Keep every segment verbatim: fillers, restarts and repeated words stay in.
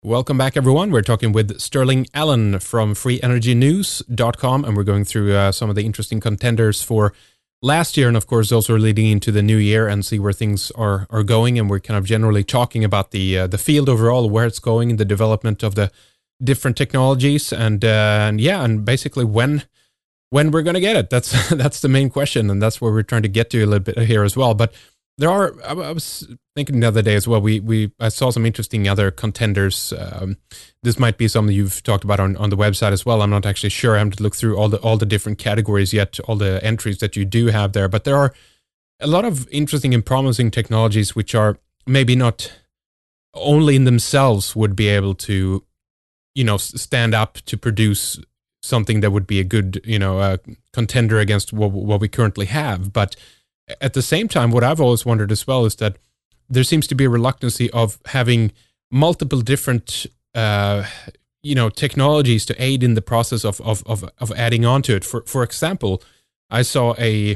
Welcome back, everyone. We're talking with Sterling Allen from free energy news dot com, and we're going through uh, some of the interesting contenders for last year, and of course, also leading into the new year, and see where things are are going. And we're kind of generally talking about the uh, the field overall, where it's going, the development of the different technologies, and uh, and yeah, and basically when when we're going to get it. That's that's the main question, and that's where we're trying to get to a little bit here as well. But there are, I, I was thinking the other day as well, we we I saw some interesting other contenders. Um, this might be something you've talked about on, on the website as well. I'm not actually sure. I haven't looked through all the all the different categories yet, all the entries that you do have there. But there are a lot of interesting and promising technologies which are maybe not only in themselves would be able to, you know, stand up to produce something that would be a good, you know, uh, contender against what, what we currently have. But at the same time, what I've always wondered as well is that there seems to be a reluctancy of having multiple different, uh, you know, technologies to aid in the process of of of, of adding on to it. For for example, I saw a.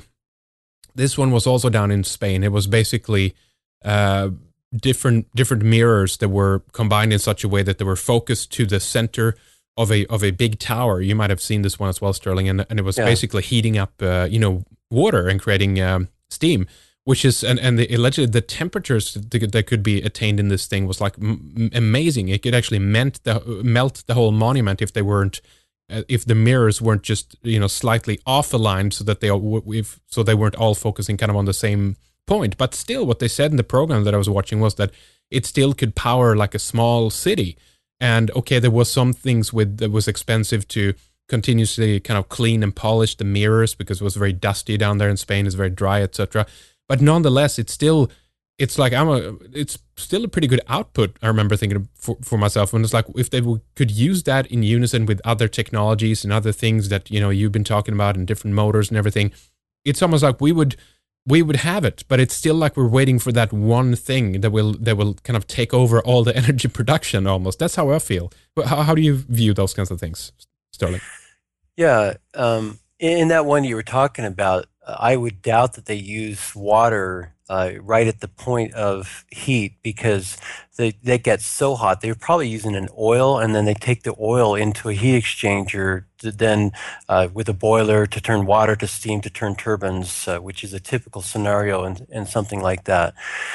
This one was also down in Spain. It was basically uh, different different mirrors that were combined in such a way that they were focused to the center of a of a big tower. You might have seen this one as well, Sterling, and and it was yeah. basically heating up, uh, you know, water and creating um, steam, which is and and the, allegedly the temperatures that, that could be attained in this thing was like m- amazing. It could actually melt the melt the whole monument if they weren't uh, if the mirrors weren't just, you know, slightly off aligned, so that they if so they weren't all focusing kind of on the same point. But still, what they said in the program that I was watching was that it still could power like a small city. And okay, there was some things with that was expensive to continuously kind of clean and polish the mirrors because it was very dusty down there in Spain. It's very dry, et cetera. But nonetheless, it's still, it's like I'm a, it's still a pretty good output. I remember thinking for, for myself, when it's like if they w- could use that in unison with other technologies and other things that, you know, you've been talking about and different motors and everything, it's almost like we would we would have it, but it's still like we're waiting for that one thing that will that will kind of take over all the energy production almost. That's how I feel. How, how do you view those kinds of things, Sterling? Yeah, um, in that one you were talking about, I would doubt that they use water uh, right at the point of heat, because they, they get so hot. They're probably using an oil, and then they take the oil into a heat exchanger to then uh, with a boiler to turn water to steam to turn turbines, uh, which is a typical scenario and, and something like that.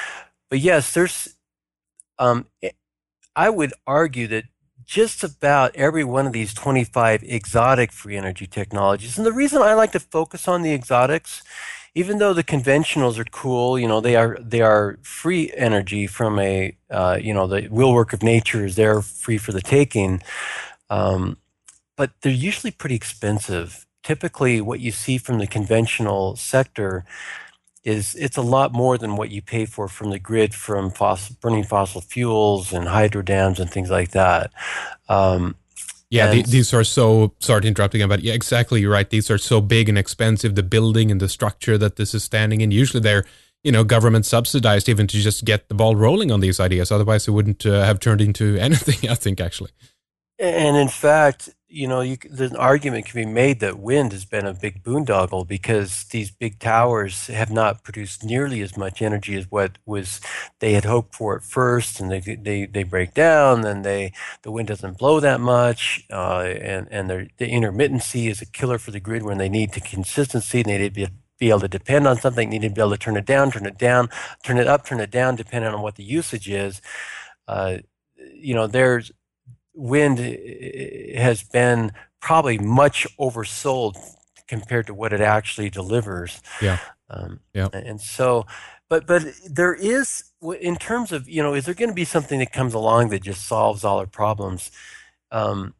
But yes, there's, um, I would argue that just about every one of these twenty-five exotic free energy technologies. And the reason I like to focus on the exotics, even though the conventionals are cool, you know, they are they are free energy from a, uh, you know, the wheel work of nature is there free for the taking. Um, but they're usually pretty expensive. Typically, what you see from the conventional sector is it's a lot more than what you pay for from the grid from fossil, burning fossil fuels and hydro dams and things like that. Um, yeah, the, these are so, sorry to interrupt again, but yeah, exactly, you're right. These are so big and expensive, the building and the structure that this is standing in. Usually they're, you know, government subsidized even to just get the ball rolling on these ideas. Otherwise it wouldn't uh, have turned into anything, I think, actually. And in fact, you know, you, an argument can be made that wind has been a big boondoggle, because these big towers have not produced nearly as much energy as what was they had hoped for at first, and they they they break down, then they the wind doesn't blow that much, uh, and and the intermittency is a killer for the grid when they need to consistency. They need to be be able to depend on something, need to be able to turn it down, turn it down, turn it up, turn it down, depending on what the usage is. Uh, you know, there's wind has been probably much oversold compared to what it actually delivers. Yeah. Um, yeah. And so, but but there is, in terms of, you know, is there going to be something that comes along that just solves all our problems? Um,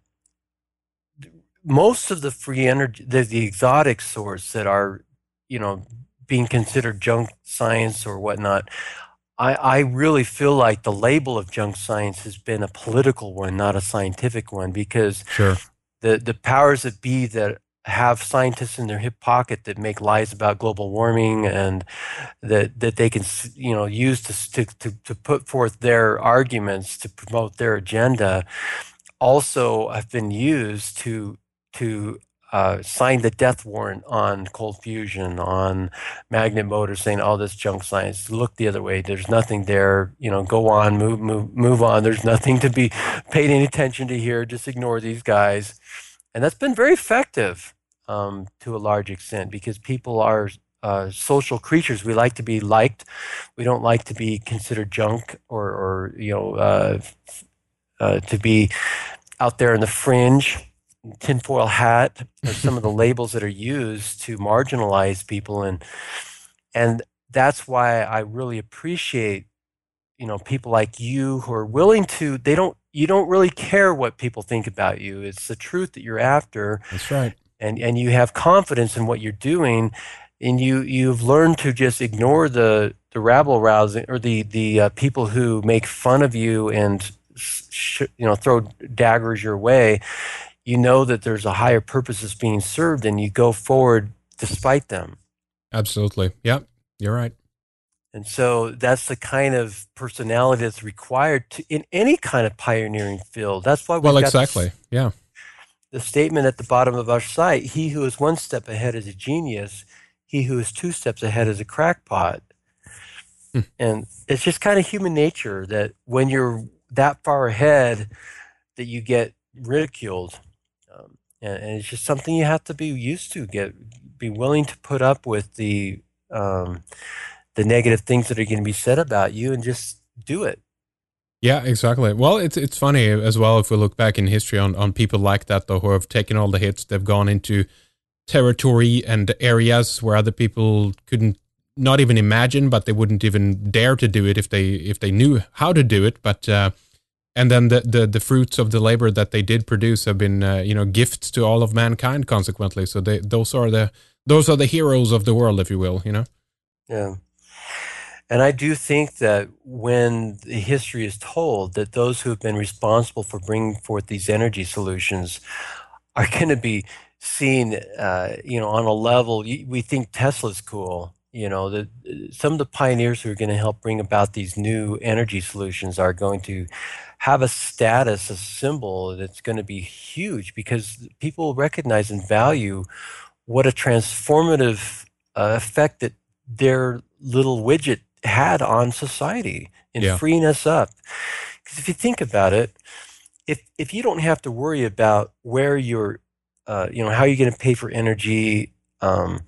most of the free energy, the, the exotic source that are, you know, being considered junk science or whatnot, I, I really feel like the label of junk science has been a political one, not a scientific one, because sure. the, the powers that be that have scientists in their hip pocket that make lies about global warming and that, that they can, you know, use to, to, to put forth their arguments to promote their agenda, also have been used to, to uh, signed the death warrant on cold fusion, on magnet motors, saying all this junk science. Look the other way. There's nothing there. You know, go on, move, move, move on. There's nothing to be paid any attention to here. Just ignore these guys, and that's been very effective um, to a large extent because people are uh, social creatures. We like to be liked. We don't like to be considered junk or, or you know, uh, uh, to be out there in the fringe. Tinfoil hat are some of the labels that are used to marginalize people, and and that's why I really appreciate you know people like you who are willing to. They don't. You don't really care what people think about you. It's the truth that you're after. That's right. And and you have confidence in what you're doing, and you you've learned to just ignore the the rabble rousing or the the uh, people who make fun of you and sh- you know throw daggers your way. You know that there's a higher purpose that's being served, and you go forward despite them. Absolutely. Yeah, you're right. And so that's the kind of personality that's required to, in any kind of pioneering field. That's why we've well, got exactly. This, yeah. the statement at the bottom of our site: "He who is one step ahead is a genius. He who is two steps ahead is a crackpot." Hmm. And it's just kind of human nature that when you're that far ahead, that you get ridiculed. Um, and, and it's just something you have to be used to, get be willing to put up with the um, the negative things that are going to be said about you, and just do it. Yeah, exactly. Well, it's it's funny as well if we look back in history on, on people like that though who have taken all the hits. They've gone into territory and areas where other people couldn't not even imagine, but they wouldn't even dare to do it if they if they knew how to do it. But uh, and then the, the the fruits of the labor that they did produce have been uh, you know gifts to all of mankind. Consequently, so they those are the those are the heroes of the world, if you will. You know. Yeah. And I do think that when the history is told, that those who have been responsible for bringing forth these energy solutions are going to be seen, uh, you know, on a level. We think Tesla's cool. You know, the, some of the pioneers who are going to help bring about these new energy solutions are going to have a status, a symbol that's going to be huge because people recognize and value what a transformative uh, effect that their little widget had on society in Yeah. freeing us up. Because if you think about it, if if you don't have to worry about where you're, uh, you know, how you're going to pay for energy, um,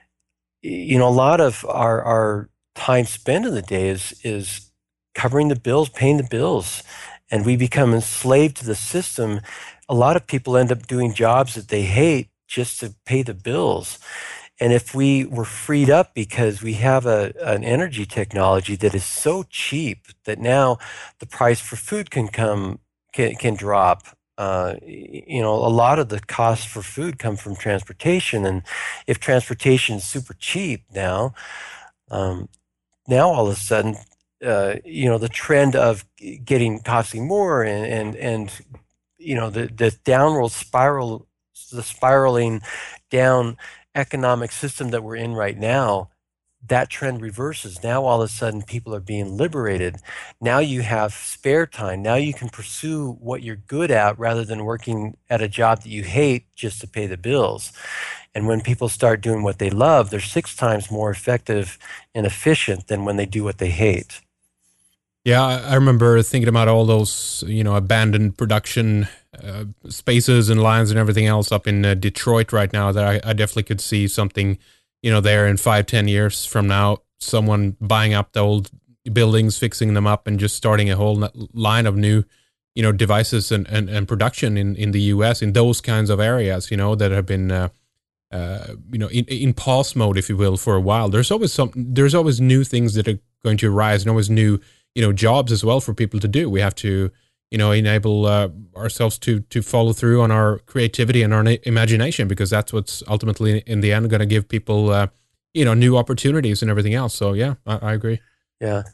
you know, a lot of our our time spent in the day is is covering the bills, paying the bills, and we become enslaved to the system. A lot of people end up doing jobs that they hate just to pay the bills. And if we were freed up because we have a, an energy technology that is so cheap that now the price for food can come can, can drop. Uh, you know, a lot of the costs for food come from transportation, and if transportation is super cheap now, um, now all of a sudden, uh, you know, the trend of getting costing more and and and you know the the downward spiral, the spiraling down economic system that we're in right now, that trend reverses. Now all of a sudden people are being liberated. Now you have spare time. Now you can pursue what you're good at rather than working at a job that you hate just to pay the bills. And when people start doing what they love, they're six times more effective and efficient than when they do what they hate. Yeah, I remember thinking about all those, you know, abandoned production uh, spaces and lines and everything else up in uh, Detroit right now. That I, I definitely could see something, you know, there in five, ten years from now. Someone buying up the old buildings, fixing them up, and just starting a whole line of new, you know, devices and, and, and production in, in the U S in those kinds of areas, you know, that have been, uh, uh, you know, in, in pause mode, if you will, for a while. There's always some. There's always new things that are going to arise, and always new, you know, jobs as well for people to do. We have to, you know, enable uh, ourselves to to follow through on our creativity and our imagination, because that's what's ultimately in the end going to give people, uh, you know, new opportunities and everything else. So yeah, I, I agree. Yeah.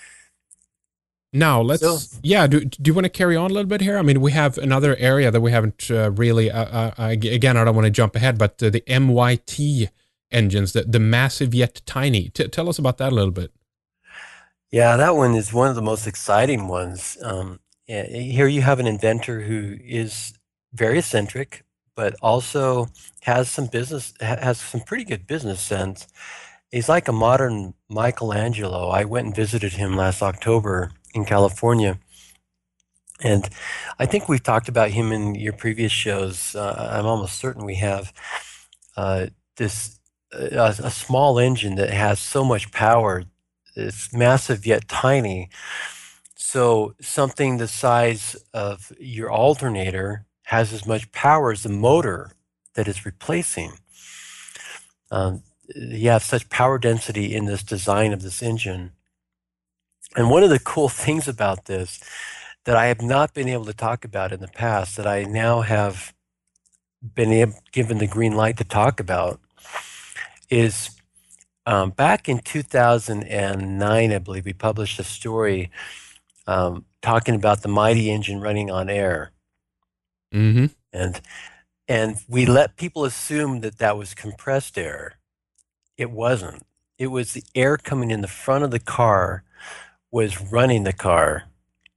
Now let's, So, yeah. Do do you want to carry on a little bit here? I mean, we have another area that we haven't uh, really. Uh, uh, again, I don't want to jump ahead, but uh, the M Y T engines, the the massive yet tiny. T- tell us about that a little bit. yeah, that one is one of the most exciting ones. Um, yeah, here you have an inventor who is very eccentric, but also has some business, has some pretty good business sense. He's like a modern Michelangelo. I went and visited him last October in California. And I think we've talked about him in your previous shows. Uh, I'm almost certain we have. Uh, this uh, a small engine that has so much power. It's massive yet tiny. So something the size of your alternator has as much power as the motor that it's replacing. Um, you have such power density in this design of this engine. And one of the cool things about this that I have not been able to talk about in the past, that I now have been able, given the green light to talk about, is um, back in two thousand nine, I believe, we published a story um, talking about the mighty engine running on air. Mm-hmm. And, and we let people assume that that was compressed air. It wasn't. It was the air coming in the front of the car was running the car.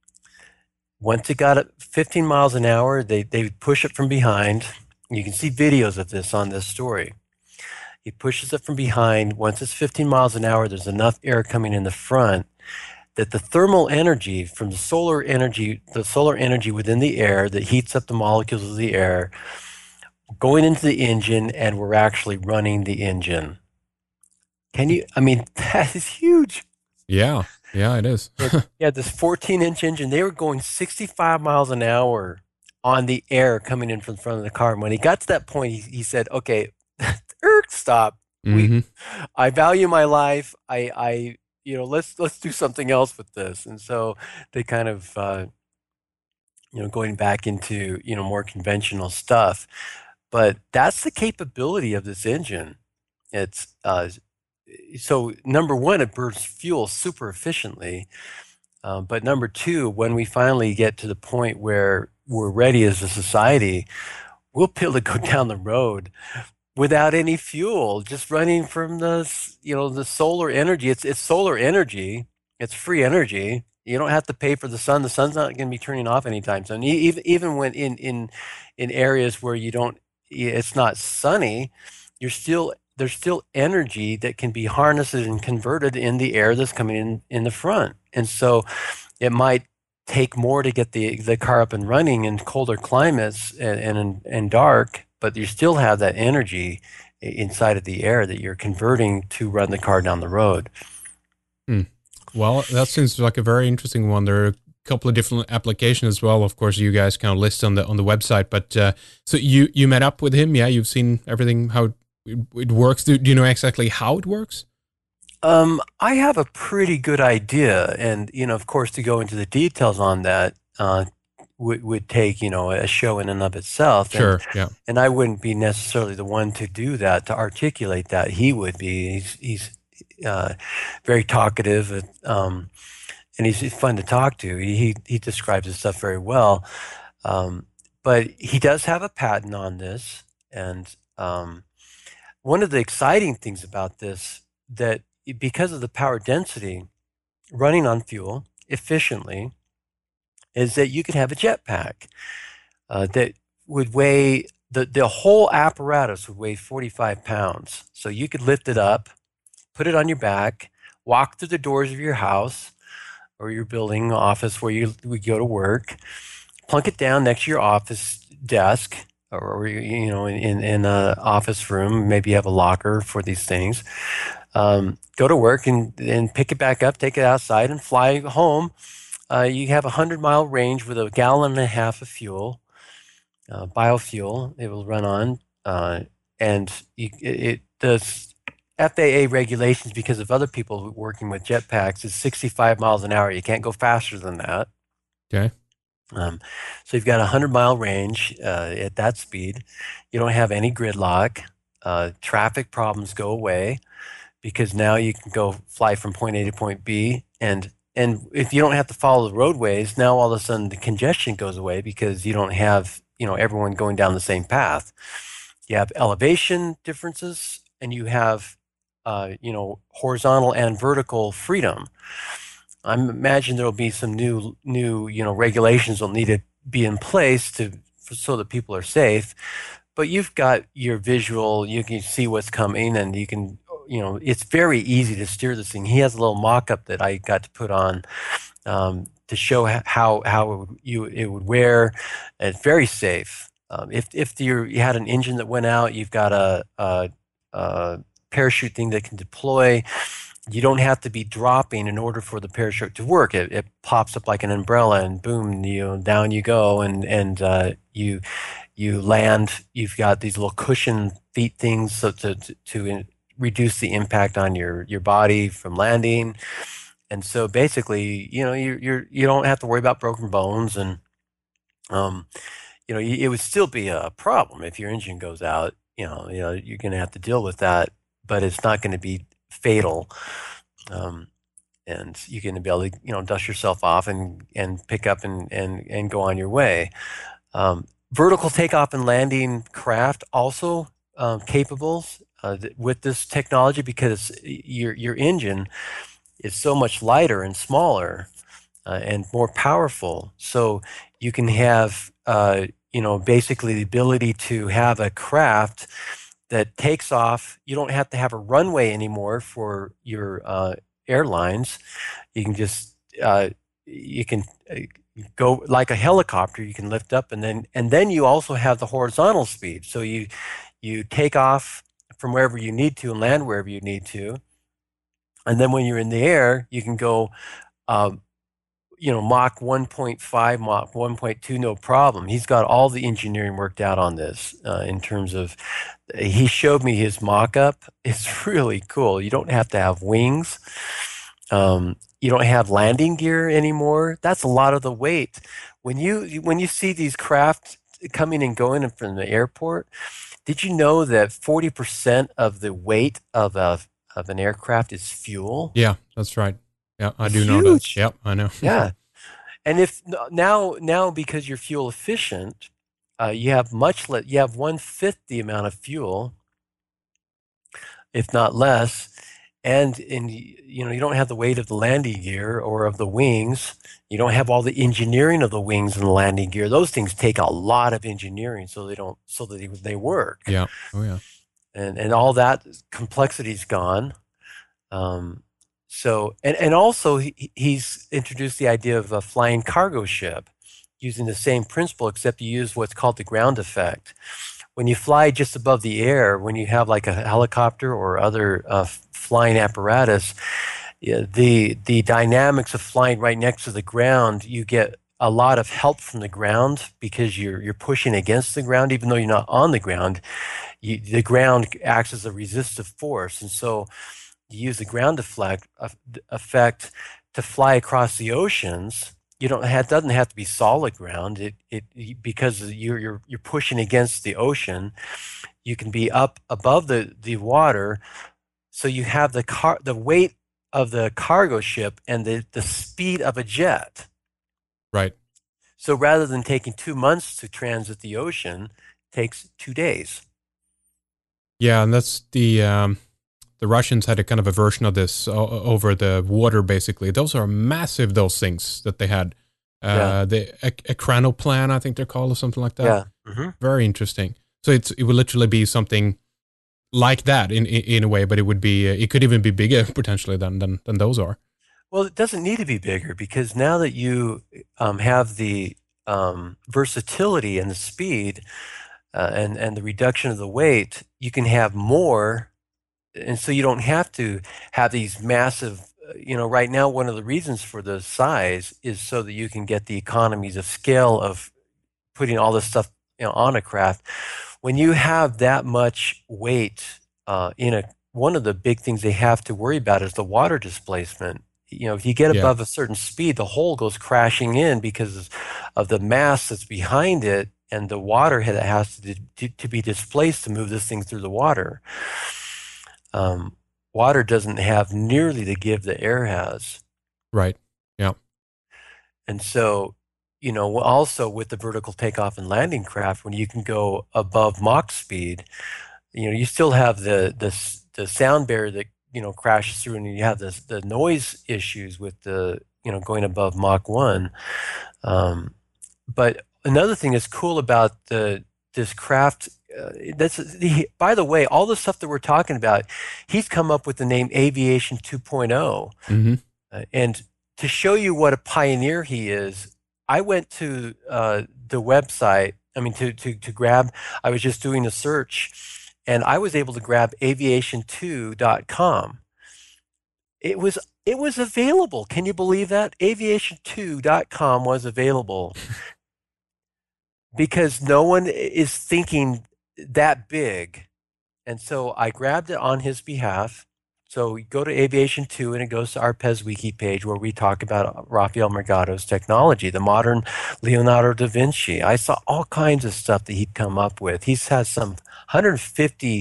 Once it got at fifteen miles an hour, they, they would push it from behind. You can see videos of this on this story. He pushes it from behind. Once it's fifteen miles an hour, there's enough air coming in the front that the thermal energy from the solar energy, the solar energy within the air that heats up the molecules of the air, going into the engine, and we're actually running the engine. Can you, I mean, that is huge. Yeah, yeah, it is. Yeah, this fourteen inch engine, they were going sixty-five miles an hour on the air coming in from the front of the car. And when he got to that point, he, he said, okay, stop. Mm-hmm. We, I value my life. I, I, you know, let's, let's do something else with this. And so they kind of, uh, you know, going back into, you know, more conventional stuff. But that's the capability of this engine. It's, uh, so number one, it burns fuel super efficiently. Um, but number two, when we finally get to the point where we're ready as a society, we'll be able to go down the road without any fuel, just running from the, you know, the solar energy. It's it's solar energy. It's free energy. You don't have to pay for the sun. The sun's not going to be turning off anytime soon. Even even when in in in areas where you don't, it's not sunny, you're still there's still energy that can be harnessed and converted in the air that's coming in in the front. And so it might take more to get the, the car up and running in colder climates and, and, and dark, but you still have that energy inside of the air that you're converting to run the car down the road. Hmm. Well, that seems like a very interesting one. There are a couple of different applications as well. Of course, you guys kind of list on the on the website. But uh, so you you met up with him, yeah? You've seen everything, how it, it works. Do, do you know exactly how it works? Um, I have a pretty good idea, and you know, of course, to go into the details on that uh, would would take you know a show in and of itself. Sure. And, yeah. And I wouldn't be necessarily the one to do that, to articulate that. He would be. He's he's uh, very talkative, and, um, and he's fun to talk to. He he, he describes his stuff very well. Um, but he does have a patent on this, and um, one of the exciting things about this, that because of the power density running on fuel efficiently, is that you could have a jetpack uh, that would weigh, the, the whole apparatus would weigh forty-five pounds. So you could lift it up, put it on your back, walk through the doors of your house or your building office where you would go to work, plunk it down next to your office desk, or, you know, in, in an office room. Maybe you have a locker for these things. Um, go to work and, and pick it back up, take it outside, and fly home. Uh, you have a hundred mile range with a gallon and a half of fuel, uh, biofuel. It will run on, uh, and you, it, it does F A A regulations because of other people working with jetpacks is sixty-five miles an hour. You can't go faster than that. Okay. Um, so you've got a hundred mile range uh, at that speed. You don't have any gridlock. Uh, traffic problems go away, because now you can go fly from point A to point B, and and if you don't have to follow the roadways, now all of a sudden the congestion goes away because you don't have, you know, everyone going down the same path. You have elevation differences, and you have uh, you know, horizontal and vertical freedom. I imagine there will be some new new you know regulations will need to be in place to so that people are safe. but you've got your visual, you can see what's coming, and you can, you know, it's very easy to steer this thing. He has a little mock-up that I got to put on um, to show how how it would, you it would wear. It's very safe. Um, if if you you had an engine that went out, you've got a, a, a parachute thing that can deploy. You don't have to be dropping in order for the parachute to work. It, it pops up like an umbrella, and boom, you know, down you go, and and uh, you you land. You've got these little cushion feet things so to to, to in, reduce the impact on your your body from landing. And so basically, you know, you you're you don't have to worry about broken bones, and um, you know, it would still be a problem if your engine goes out. You know, you know, you're going to have to deal with that, but it's not going to be fatal. Um, and you're going to be able to, you know, dust yourself off and, and pick up and, and, and go on your way. Um, vertical takeoff and landing craft also um, capable uh, th- with this technology, because your, your engine is so much lighter and smaller uh, and more powerful. So you can have, uh, you know, basically the ability to have a craft that takes off. You don't have to have a runway anymore for your uh, airlines. You can just uh, you can uh, go like a helicopter. You can lift up, and then and then you also have the horizontal speed. So you you take off from wherever you need to and land wherever you need to, and then when you're in the air, you can go. Um, you know, Mach one point five, Mach one point two, no problem. He's got all the engineering worked out on this uh, in terms of, he showed me his mock-up. It's really cool. You don't have to have wings. Um, you don't have landing gear anymore. That's a lot of the weight. When you, when you see these craft coming and going from the airport, did you know that forty percent of the weight of a, of an aircraft is fuel? Yeah, that's right. Yeah, I It's do know that. huge. Yep, I know. Yeah. And if now, now because you're fuel efficient, uh, you have much less, you have one fifth the amount of fuel, if not less. And in, you know, you don't have the weight of the landing gear or of the wings. You don't have all the engineering of the wings and the landing gear. Those things take a lot of engineering so they don't, so that they, they work. Yeah. Oh yeah. And, and all that complexity's gone. Um, So, and, and also he, he's introduced the idea of a flying cargo ship using the same principle, except you use what's called the ground effect. When you fly just above the air, when you have like a helicopter or other uh, flying apparatus, yeah, the, the dynamics of flying right next to the ground, you get a lot of help from the ground because you're, you're pushing against the ground, even though you're not on the ground. You, the ground acts as a resistive force. And so you use the ground deflect, uh, effect to fly across the oceans. You don't have, it doesn't have to be solid ground. It, it, because you're, you're, you're pushing against the ocean, you can be up above the, the water. So you have the car, the weight of the cargo ship and the, the speed of a jet. Right. So rather than taking two months to transit the ocean, it takes two days. Yeah. And that's the, um, the Russians had a kind of a version of this o- over the water, basically. Those are massive, those things that they had. Uh, yeah. The e- Ekranoplan, I think they're called, or something like that. Yeah. Mm-hmm. Very interesting. So it's, it would literally be something like that in, in, in a way, but it would be, uh, it could even be bigger potentially than, than, than those are. Well, it doesn't need to be bigger, because now that you um, have the um, versatility and the speed uh, and, and the reduction of the weight, you can have more. And so you don't have to have these massive, you know, right now, one of the reasons for the size is so that you can get the economies of scale of putting all this stuff, you know, on a craft. When you have that much weight uh, in a, one of the big things they have to worry about is the water displacement. You know, if you get Yeah. above a certain speed, the hull goes crashing in because of the mass that's behind it and the water that has to, to, to be displaced to move this thing through the water. Um, water doesn't have nearly the give that air has. Right. Yeah. And so, you know, also with the vertical takeoff and landing craft, when you can go above Mach speed, you know, you still have the the, the sound barrier that, you know, crashes through, and you have the the noise issues with the, you know, going above Mach one. Um, but another thing that's cool about the this craft uh, that's the, by the way, all the stuff that we're talking about, he's come up with the name Aviation 2.0. Mm-hmm. Uh, and to show you what a pioneer he is, I went to uh, the website. I mean, to, to, to grab, I was just doing a search, and I was able to grab aviation two dot com. It was it was available. Can you believe that? aviation two dot com was available because no one is thinking that big. And so I grabbed it on his behalf. So we go to Aviation two, and it goes to our Pez Wiki page where we talk about Rafael Morgado's technology, the modern Leonardo da Vinci. I saw all kinds of stuff that he'd come up with. He's has some one hundred fifty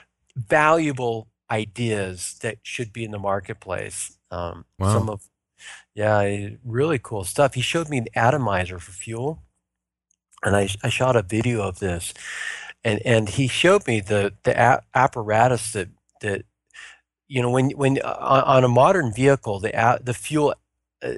valuable ideas that should be in the marketplace. Um, Wow. Some of, yeah, really cool stuff. He showed me an atomizer for fuel, and I, I shot a video of this, and, and he showed me the the a- apparatus that that. You know, when when uh, on a modern vehicle, the a- the fuel, uh,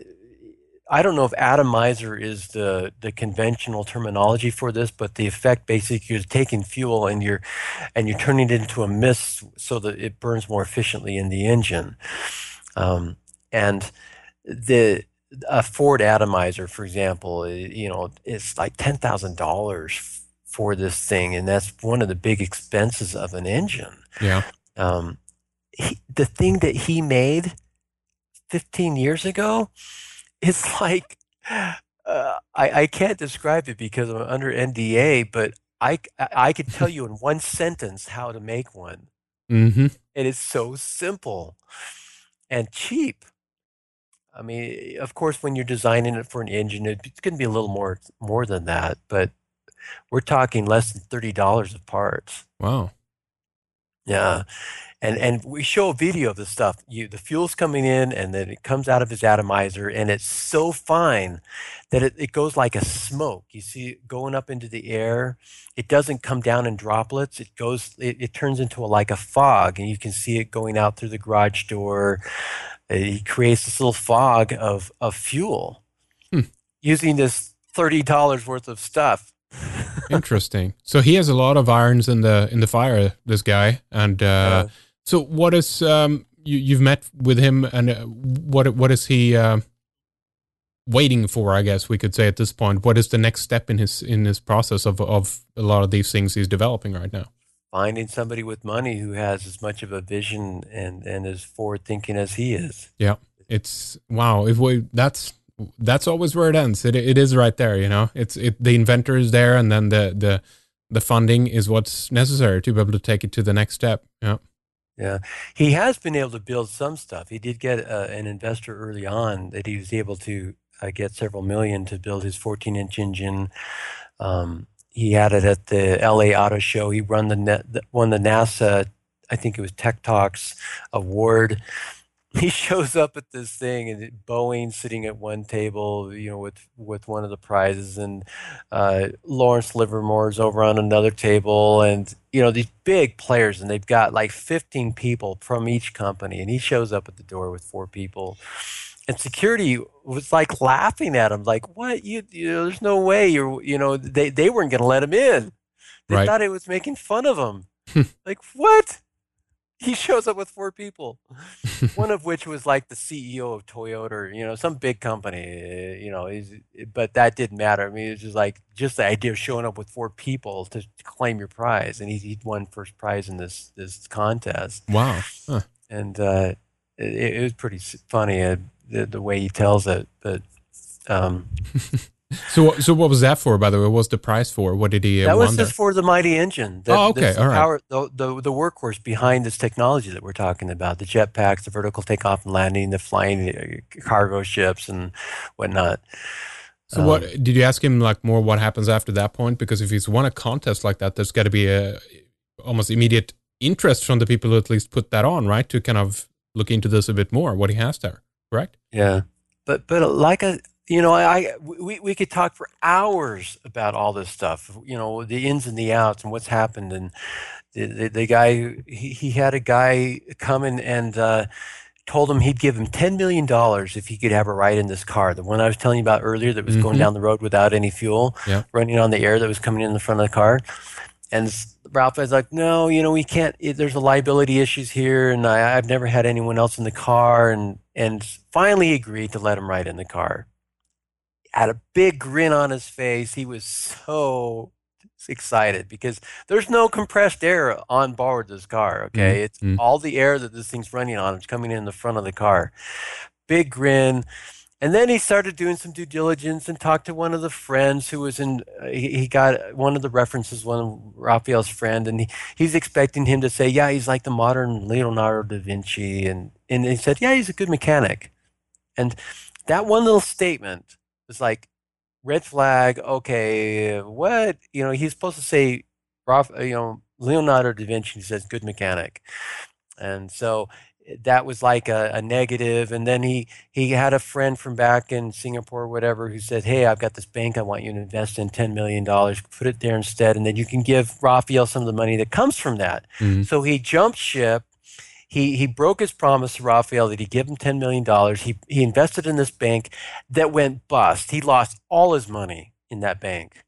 I don't know if atomizer is the the conventional terminology for this, but the effect basically you're taking fuel and you're and you're turning it into a mist so that it burns more efficiently in the engine. Um, and the a Ford atomizer, for example, you know, it's like ten thousand dollars for this thing, and that's one of the big expenses of an engine. Yeah. Um, He, the thing that he made fifteen years ago is like, uh, I, I can't describe it because I'm under N D A, but I, I could tell you in one sentence how to make one. Mm-hmm. And it's so simple and cheap. I mean, of course, when you're designing it for an engine, it's going to be a little more, more than that, but we're talking less than thirty dollars of parts. Wow. Yeah. And and we show a video of the stuff. You the fuel's coming in, and then it comes out of his atomizer, and it's so fine that it, it goes like a smoke. You see it going up into the air. It doesn't come down in droplets. It goes. It, it turns into a, like a fog, and you can see it going out through the garage door. Uh, He creates this little fog of of fuel Hmm. using this thirty dollars worth of stuff. Interesting. So he has a lot of irons in the in the fire, this guy. And uh, Uh, so, what is um you you've met with him, and uh, what what is he uh, waiting for? I guess we could say at this point. What is the next step in his in his process of of a lot of these things he's developing right now? Finding somebody with money who has as much of a vision and and as forward thinking as he is. Yeah, it's wow. If we that's that's always where it ends. It it is right there. You know, it's it the inventor is there, and then the the the funding is what's necessary to be able to take it to the next step. Yeah. Yeah, he has been able to build some stuff. He did get uh, an investor early on that he was able to uh, get several million to build his fourteen inch engine. Um, he had it at the L A Auto Show. He won the, net, won the NASA, I think it was Tech Talks award. He shows up at this thing, and Boeing sitting at one table, you know, with with one of the prizes, and uh, Lawrence Livermore's over on another table, and you know these big players, and they've got like fifteen people from each company, and he shows up at the door with four people, and security was like laughing at him, like, "What? You, you know, there's no way you're, you know, they they weren't going to let him in. They Right. thought it was making fun of him. Like, what?" He shows up with four people, one of which was like the C E O of Toyota, or, you know, some big company, you know, he's, but that didn't matter. I mean, it's just like, just the idea of showing up with four people to claim your prize. And he, he'd won first prize in this, this contest. Wow. Huh. And uh, it, it was pretty s- funny, uh, the, the way he tells it. But um, So, what- so what was that for, by the way? What was the prize for? What did he uh, that won was there? just for the mighty engine. The, Oh, okay, that's the all right. power, the, the the workhorse behind this technology that we're talking about: the jetpacks, the vertical takeoff and landing, the flying uh, cargo ships, and whatnot. So, Um, what did you ask him like more? What happens after that point? Because if he's won a contest like that, there's got to be a almost immediate interest from the people who at least put that on, right? To kind of look into this a bit more. What he has there, correct? Yeah, but but like a you know I we we could talk for hours about all this stuff. You know, the ins and the outs and what's happened. And the the, the guy he, he had a guy come in and uh, told him he'd give him ten million dollars if he could have a ride in this car, the one I was telling you about earlier that was going Mhm. down the road without any fuel, Yeah. running on the air that was coming in the front of the car. And Ralph was like, no, you know, we can't, it, there's a liability issues here. And I, I've never had anyone else in the car. And, and finally agreed to let him ride in the car. Had a big grin on his face. He was so excited because there's no compressed air on board this car. Okay. It's Mm-hmm. all the air that this thing's running on. It's coming in the front of the car. Big grin. And then he started doing some due diligence and talked to one of the friends who was in, uh, he, he got one of the references, one of Raphael's friend, and he, he's expecting him to say, yeah, he's like the modern Leonardo da Vinci. And, and he said, yeah, he's a good mechanic. And that one little statement was like, red flag, okay, what? You know, he's supposed to say, you know, Leonardo da Vinci, he says, good mechanic. And so that was like a, a negative. And then he he had a friend from back in Singapore or whatever who said, hey, I've got this bank I want you to invest in ten million dollars, put it there instead, and then you can give Raphael some of the money that comes from that. Mm-hmm. So he jumped ship. He he broke his promise to Raphael that he'd give him ten million dollars. He he invested in this bank that went bust. He lost all his money in that bank.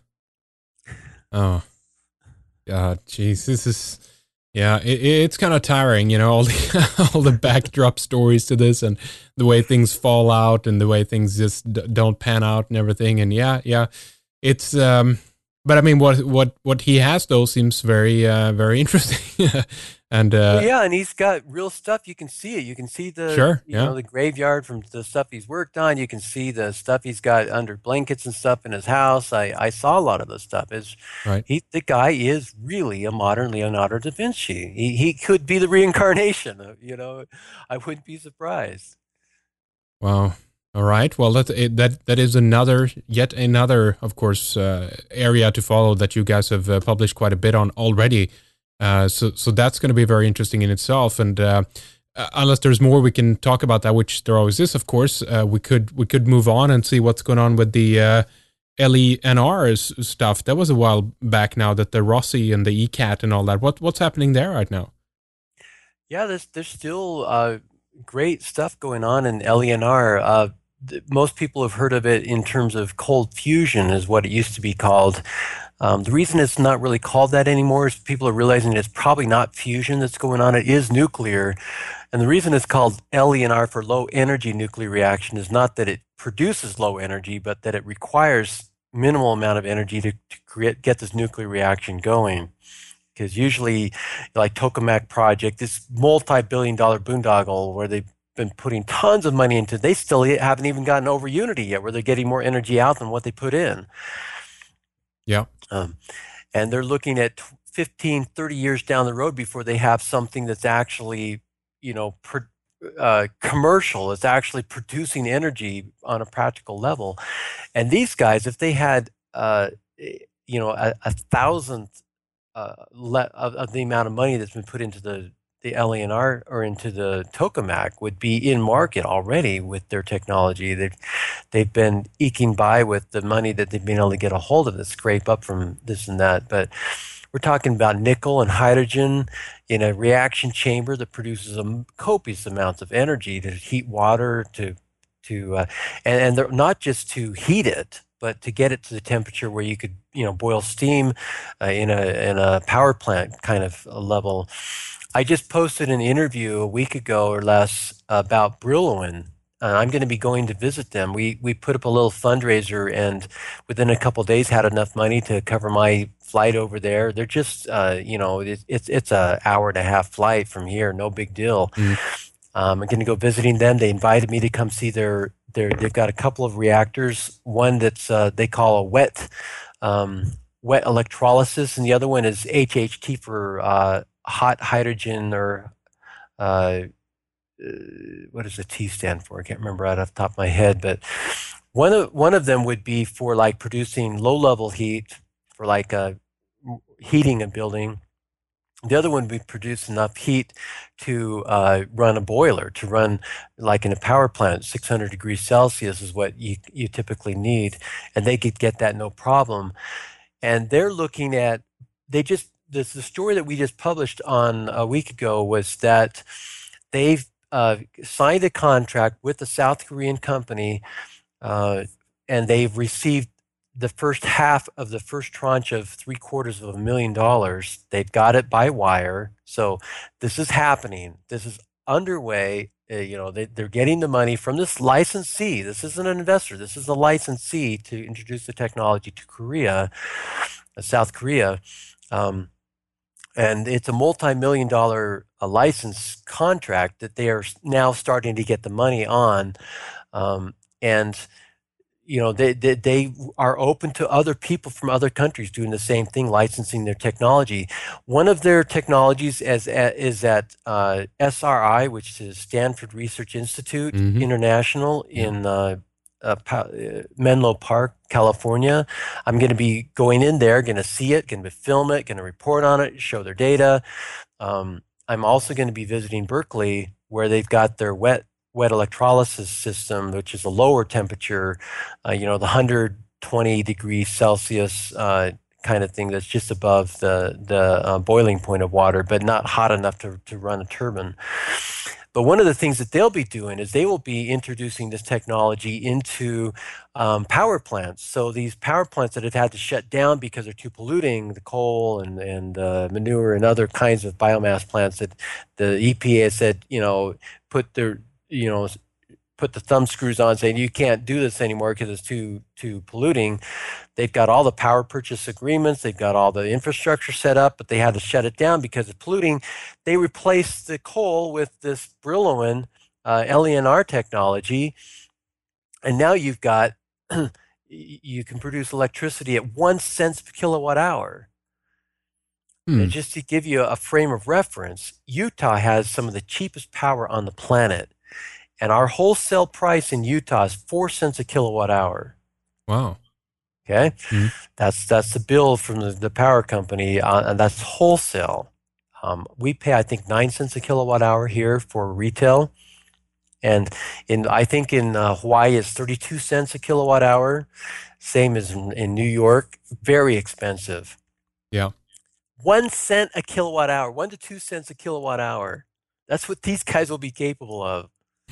Oh, God, jeez, this is, yeah, it, it's kind of tiring, you know, all the all the backdrop stories to this and the way things fall out and the way things just d- don't pan out and everything. And yeah, yeah, it's, um, but I mean, what what what he has though seems very uh, very interesting. And uh, well, yeah, and he's got real stuff. You can see it. You can see the sure, you yeah. know the graveyard from the stuff he's worked on. You can see the stuff he's got under blankets and stuff in his house. I, I saw a lot of the stuff. Is Right. he the guy is really a modern Leonardo da Vinci. He he could be the reincarnation of, you know, I wouldn't be surprised. Wow. All right. Well, that that that is another, yet another, of course, uh, area to follow that you guys have uh, published quite a bit on already. Uh, so so that's going to be very interesting in itself. And uh, uh, unless there's more we can talk about that, which there always is, of course, uh, we could we could move on and see what's going on with the uh, L E N R stuff. That was a while back now. That the Rossi and the E CAT and all that. What what's happening there right now? Yeah, there's there's still uh, great stuff going on in L E N R. Uh, th- most people have heard of it in terms of cold fusion, is what it used to be called. Um, the reason it's not really called that anymore is people are realizing it's probably not fusion that's going on. It is nuclear. And the reason it's called L E N R for low energy nuclear reaction is not that it produces low energy, but that it requires minimal amount of energy to, to create, get this nuclear reaction going. Because usually, like Tokamak project, this multi-billion dollar boondoggle where they've been putting tons of money into, they still haven't even gotten over Unity yet, where they're getting more energy out than what they put in. Yeah. Um, and they're looking at fifteen, thirty years down the road before they have something that's actually, you know, per, uh, commercial. It's actually producing energy on a practical level. And these guys, if they had, uh, you know, a, a thousandth uh, le- of, of the amount of money that's been put into the the L E N R or into the Tokamak, would be in market already with their technology. They've they've been eking by with the money that they've been able to get a hold of, to scrape up from this and that. But we're talking about nickel and hydrogen in a reaction chamber that produces a copious amounts of energy to heat water, to to uh, and, and they're not just to heat it, but to get it to the temperature where you could, you know, boil steam uh, in a in a power plant kind of level. I just posted an interview a week ago or less about Brillouin. Uh, I'm going to be going to visit them. We we put up a little fundraiser, and within a couple of days had enough money to cover my flight over there. They're just, uh, you know, it, it's it's a hour and a half flight from here, no big deal. Mm. Um, I'm going to go visiting them. They invited me to come see their their. They've got a couple of reactors. One that's uh, they call a wet um, wet electrolysis, and the other one is H H T for uh, hot hydrogen, or uh, what does the T stand for? I can't remember right off the top of my head, but one of one of them would be for like producing low level heat for like uh, heating a building. The other one would produce enough heat to uh, run a boiler, to run like in a power plant. six hundred degrees Celsius is what you you typically need, and they could get that no problem. And they're looking at, they just, this, the story that we just published on a week ago was that they've uh, signed a contract with a South Korean company, uh, and they've received the first half of the first tranche of three quarters of a million dollars. They've got it by wire. So this is happening. This is underway. Uh, you know, they, they're getting the money from this licensee. This isn't an investor. This is a licensee to introduce the technology to Korea, uh, South Korea. Um, and it's a multi-million dollar uh, license contract that they are now starting to get the money on. Um, and you know, they, they they are open to other people from other countries doing the same thing, licensing their technology. One of their technologies is at, is at uh, S R I, which is Stanford Research Institute Mm-hmm. International Yeah. in uh, uh, Pa- uh, Menlo Park, California. I'm going to be going in there, going to see it, going to film it, going to report on it, show their data. Um, I'm also going to be visiting Berkeley, where they've got their wet wet electrolysis system, which is a lower temperature, uh, you know, the one hundred twenty degrees Celsius uh, kind of thing that's just above the, the uh, boiling point of water, but not hot enough to, to run a turbine. But one of the things that they'll be doing is they will be introducing this technology into um, power plants. So these power plants that have had to shut down because they're too polluting, the coal and, and uh, manure and other kinds of biomass plants that the E P A has said, you know, put their you know, put the thumb screws on saying you can't do this anymore because it's too too polluting. They've got all the power purchase agreements, they've got all the infrastructure set up, but they had to shut it down because it's polluting. They replaced the coal with this Brillouin uh, L E N R technology, and now you've got you can produce electricity at one cent per kilowatt hour. Hmm. And just to give you a frame of reference, Utah has some of the cheapest power on the planet. And our wholesale price in Utah is four cents a kilowatt hour. Wow. Okay, Mm-hmm. that's that's the bill from the, the power company, uh, and that's wholesale. Um, we pay, I think, nine cents a kilowatt hour here for retail, and in I think in uh, Hawaii it's thirty-two cents a kilowatt hour. Same as in, in New York, very expensive. Yeah. One cent a kilowatt hour, one to two cents a kilowatt hour. That's what these guys will be capable of.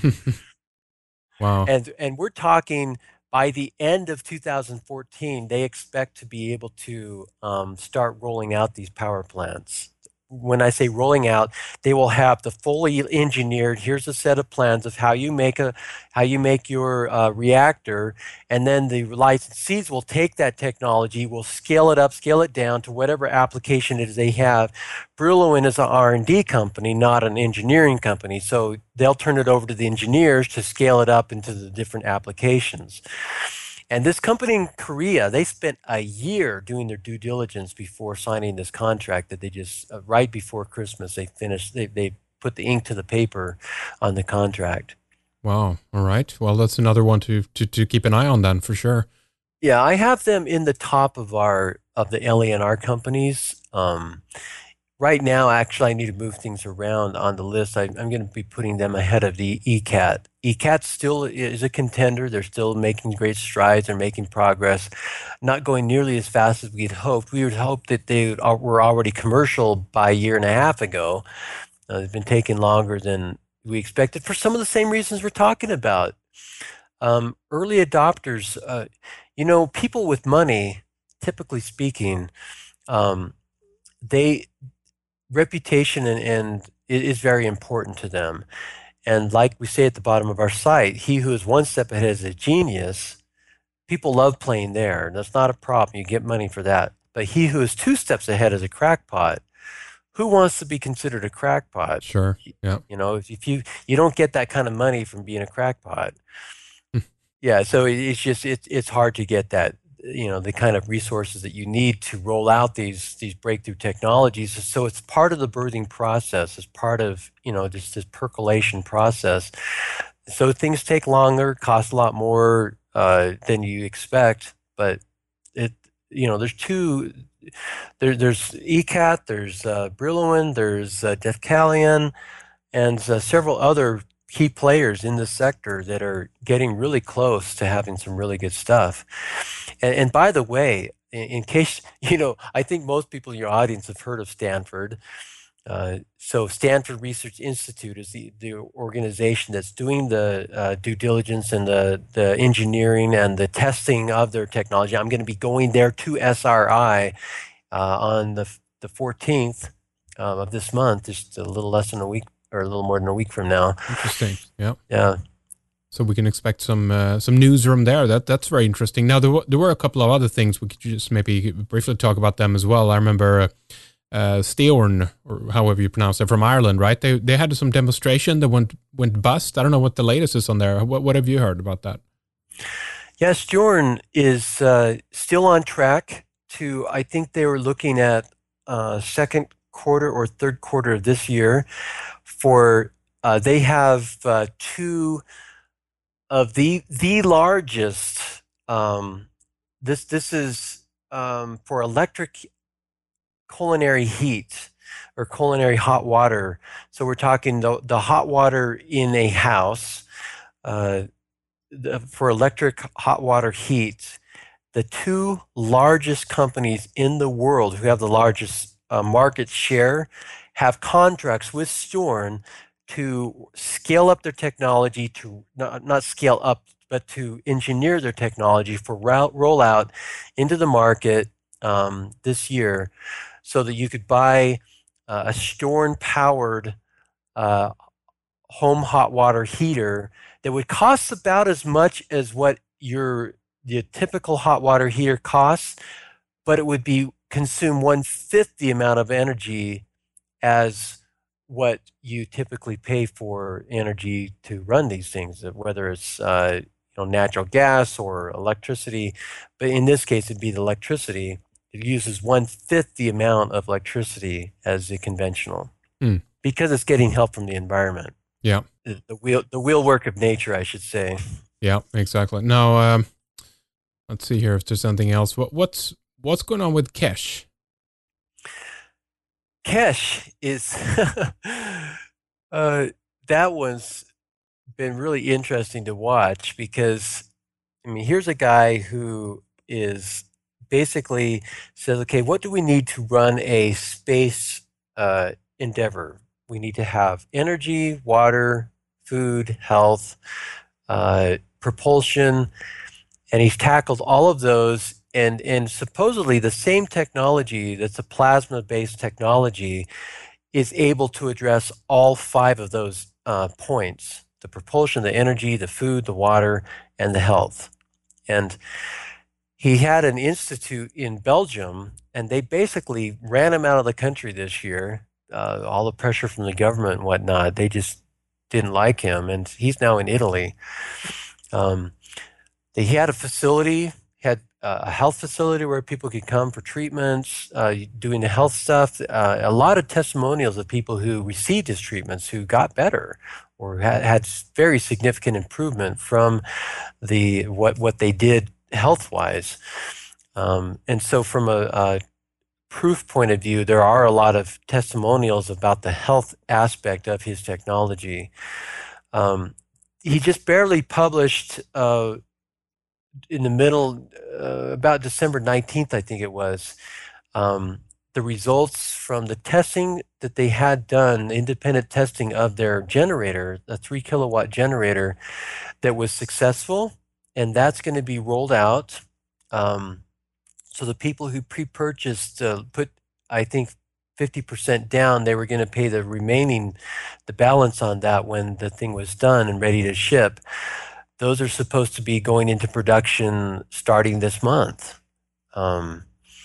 Wow. And and we're talking by the end of two thousand fourteen, they expect to be able to um, start rolling out these power plants. When I say rolling out, they will have the fully engineered. Here's a set of plans of how you make a, how you make your uh, reactor, and then the licensees will take that technology, will scale it up, scale it down to whatever application it is they have. Brillouin is an R and D company, not an engineering company, so they'll turn it over to the engineers to scale it up into the different applications. And this company in Korea, they spent a year doing their due diligence before signing this contract that they just, uh, right before Christmas, they finished, they, they put the ink to the paper on the contract. Wow. All right. Well, that's another one to, to, to keep an eye on then for sure. Yeah, I have them in the top of our, of the L E N R companies. Um, right now, actually, I need to move things around on the list. I, I'm going to be putting them ahead of the E C A T. E C A T still is a contender. They're still making great strides. They're making progress, not going nearly as fast as we'd hoped. We would hope that they were already commercial by a year and a half ago. Uh, it's been taking longer than we expected for some of the same reasons we're talking about. Um, early adopters, uh, you know, people with money, typically speaking, um, they reputation and, and it is very important to them. And like we say at the bottom of our site, he who is one step ahead is a genius. People love playing there. That's not a problem. You get money for that. But he who is two steps ahead is a crackpot. Who wants to be considered a crackpot? Sure. Yeah. You know, if you you don't get that kind of money from being a crackpot. Yeah. So it's just it's it's hard to get that, you know, the kind of resources that you need to roll out these these breakthrough technologies. So it's part of the birthing process. It's part of, you know, just this percolation process. So things take longer, cost a lot more uh, than you expect. But it, you know, there's two. There, there's E C A T, there's uh, Brillouin, there's uh, Deucalion, and uh, several other key players in this sector that are getting really close to having some really good stuff. And, and by the way, in, in case, you know, I think most people in your audience have heard of Stanford. Uh, so Stanford Research Institute is the, the organization that's doing the uh, due diligence and the, the engineering and the testing of their technology. I'm going to be going there to S R I uh, on the, the fourteenth uh, of this month, just a little less than a week or a little more than a week from now. Interesting. Yeah. Yeah. So we can expect some uh, some news from there. That that's very interesting. Now there w- there were a couple of other things we could just maybe briefly talk about them as well. I remember uh, uh, Steorn, or however you pronounce it, from Ireland, right? They they had some demonstration that went went bust. I don't know what the latest is on there. What what have you heard about that? Yes, Steorn is uh, still on track to. I think they were looking at uh, second quarter or third quarter of this year. For uh, they have uh, two of the the largest. Um, this this is um, for electric culinary heat or culinary hot water. So we're talking the the hot water in a house uh, the, for electric hot water heat. The two largest companies in the world who have the largest uh, market share have contracts with Steorn to scale up their technology, to not, not scale up, but to engineer their technology for route, rollout into the market um, this year, so that you could buy uh, a Steorn powered uh, home hot water heater that would cost about as much as what your the typical hot water heater costs, but it would be consume one fifth the amount of energy as what you typically pay for energy to run these things, whether it's uh, you know natural gas or electricity. But in this case, it'd be the electricity. It uses one fifth the amount of electricity as the conventional, Hmm. because it's getting help from the environment. Yeah. The, the wheel, the wheel work of nature, I should say. Yeah. Exactly. Now, um, let's see here if there's something else. What what's what's going on with Kesh? Kesh is uh, that one's been really interesting to watch, because I mean, here's a guy who is basically says, okay, what do we need to run a space uh, endeavor? We need to have energy, water, food, health, uh, propulsion, and he's tackled all of those. And, and supposedly the same technology that's a plasma-based technology is able to address all five of those uh, points: the propulsion, the energy, the food, the water, and the health. And he had an institute in Belgium, and they basically ran him out of the country this year. Uh, all the pressure from the government and whatnot, they just didn't like him, and he's now in Italy. Um, they, he had a facility, had a health facility where people could come for treatments, uh, doing the health stuff. Uh, a lot of testimonials of people who received his treatments who got better or had, had very significant improvement from the what what they did health wise. Um, and so, from a, a proof point of view, there are a lot of testimonials about the health aspect of his technology. Um, he just barely published. Uh, in the middle, uh, about December nineteenth, I think it was, um, the results from the testing that they had done, independent testing of their generator, a three kilowatt generator that was successful, and that's going to be rolled out. Um, so the people who pre-purchased uh, put, I think, fifty percent down, they were going to pay the remaining, the balance on that when the thing was done and ready to ship. Those are supposed to be going into production starting this month. Um,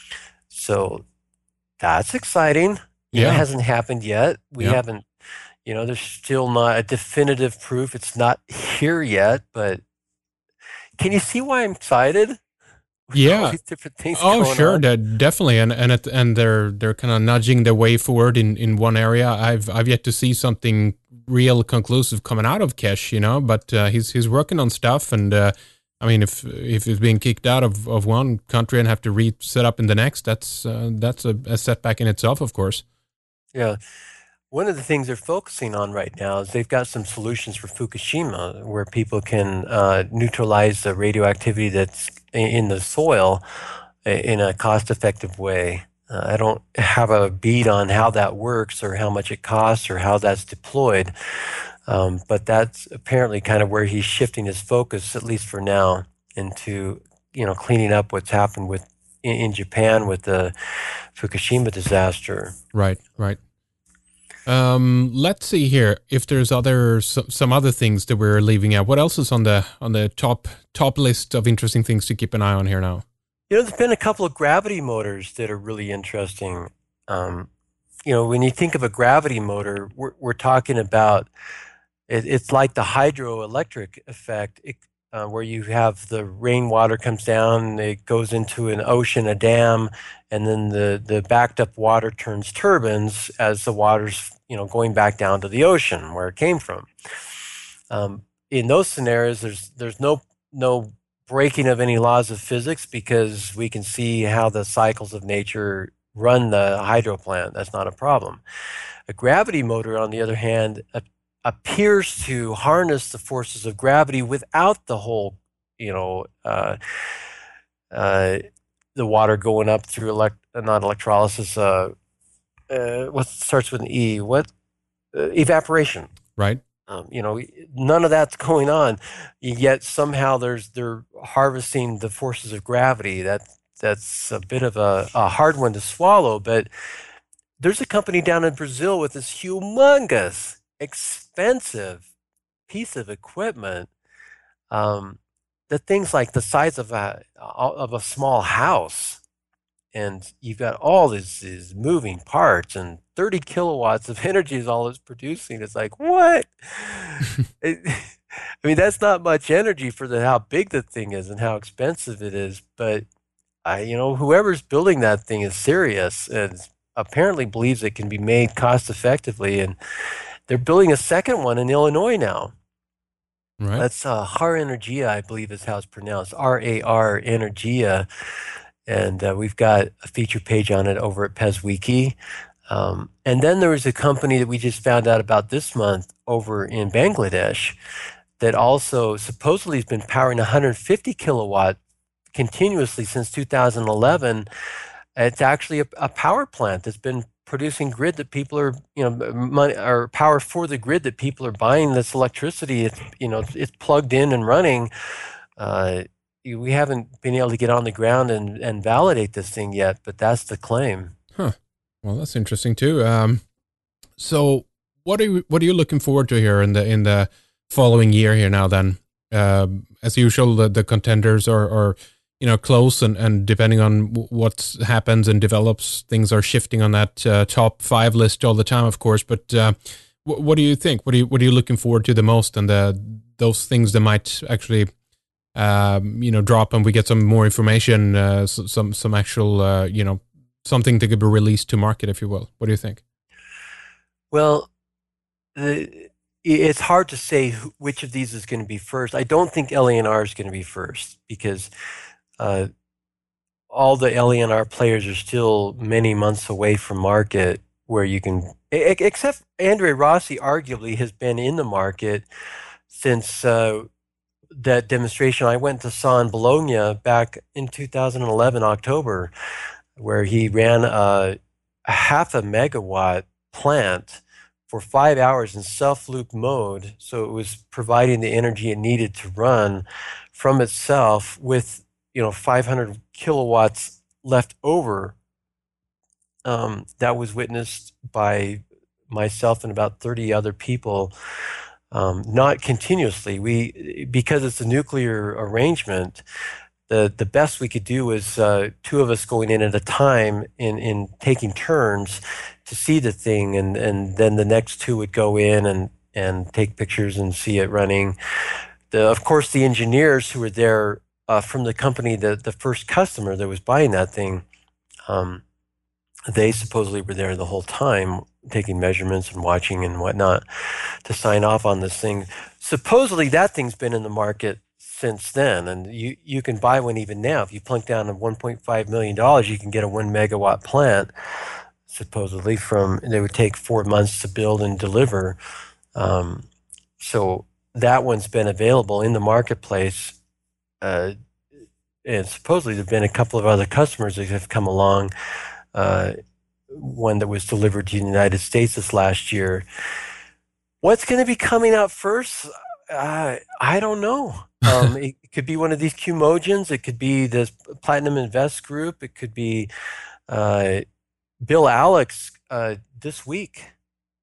so that's exciting. You Yeah. know, it hasn't happened yet. We Yeah. haven't, you know, there's still not a definitive proof. It's not here yet, but can you see why I'm excited? With all Yeah. these different things Oh, going sure, on. that definitely, and and it, and they're they're kind of nudging the way forward in, in one area. I've I've yet to see something real conclusive coming out of Kesh, you know, but uh, he's he's working on stuff, and uh, I mean, if if he's being kicked out of, of one country and have to reset up in the next, that's uh, that's a, a setback in itself, of course. Yeah. One of the things they're focusing on right now is they've got some solutions for Fukushima where people can uh, neutralize the radioactivity that's in the soil in a cost-effective way. Uh, I don't have a beat on how that works or how much it costs or how that's deployed. Um, but that's apparently kind of where he's shifting his focus, at least for now, into, you know, cleaning up what's happened with in, in Japan with the Fukushima disaster. Right, right. Um, let's see here if there's other some other things that we're leaving out. What else is on the on the top top list of interesting things to keep an eye on here now? You know, there's been a couple of gravity motors that are really interesting. Um, you know, when you think of a gravity motor, we're, we're talking about it, it's like the hydroelectric effect, it, uh, where you have the rainwater comes down, it goes into an ocean, a dam, and then the, the backed up water turns turbines as the water's, you know, going back down to the ocean where it came from. Um, in those scenarios, there's there's no no breaking of any laws of physics because we can see how the cycles of nature run the hydro plant. That's not a problem. A gravity motor, on the other hand, a, appears to harness the forces of gravity without the whole, you know, uh, uh, the water going up through elect not electrolysis. Uh, uh, what starts with an E? What uh, evaporation? Right. Um, you know, none of that's going on, yet somehow there's they're harvesting the forces of gravity. That that's a bit of a, a hard one to swallow. But there's a company down in Brazil with this humongous, expensive piece of equipment. Um, the thing's like the size of a of a small house. And you've got all these, these moving parts, and thirty kilowatts of energy is all it's producing. It's like, what? it, I mean, that's not much energy for the how big the thing is and how expensive it is. But I, you know, whoever's building that thing is serious and apparently believes it can be made cost effectively. And they're building a second one in Illinois now. Right. That's uh, Har Energia, I believe is how it's pronounced. R A R Energia. And uh, we've got a feature page on it over at PezWiki. Um, and then there was a company that we just found out about this month over in Bangladesh that also supposedly has been powering one hundred fifty kilowatt continuously since two thousand eleven. It's actually a, a power plant that's been producing grid that people are, you know, money or power for the grid that people are buying this electricity. It's, you know, it's, it's plugged in and running. Uh, We haven't been able to get on the ground and, and validate this thing yet, but that's the claim. Huh. Well, that's interesting too. Um, so what are you, what are you looking forward to here in the in the following year here now? Then, um, as usual, the, the contenders are, are you know close, and, and depending on what happens and develops, things are shifting on that uh, top five list all the time, of course. But uh, what, what do you think? What are you what are you looking forward to the most, and the those things that might actually Um, you know, drop and we get some more information, uh, some some actual, uh, you know, something that could be released to market, if you will. What do you think? Well, the, it's hard to say who, which of these is going to be first. I don't think L A N R is going to be first because uh, all the L A N R players are still many months away from market where you can, except Andre Rossi arguably has been in the market since uh, that demonstration I went to saw in Bologna back in two thousand eleven, October, where he ran a, a half a megawatt plant for five hours in self-loop mode. So it was providing the energy it needed to run from itself with, you know, five hundred kilowatts left over. Um, that was witnessed by myself and about thirty other people. Um, not continuously. We, because it's a nuclear arrangement, the the best we could do was uh, two of us going in at a time in, in taking turns to see the thing, and, and then the next two would go in and, and take pictures and see it running. The, of course, the engineers who were there uh, from the company, the, the first customer that was buying that thing, um, they supposedly were there the whole time taking measurements and watching and whatnot to sign off on this thing. Supposedly that thing's been in the market since then, and you, you can buy one even now. If you plunk down a one point five million dollars, you can get a one megawatt plant, supposedly from, they would take four months to build and deliver. Um, so that one's been available in the marketplace. Uh, and supposedly there've been a couple of other customers that have come along uh, one that was delivered to the United States this last year. What's going to be coming out first? Uh, I don't know. Um, it, it could be one of these Qmogens. It could be this Platinum Invest Group. It could be uh, Bill Alex uh, this week,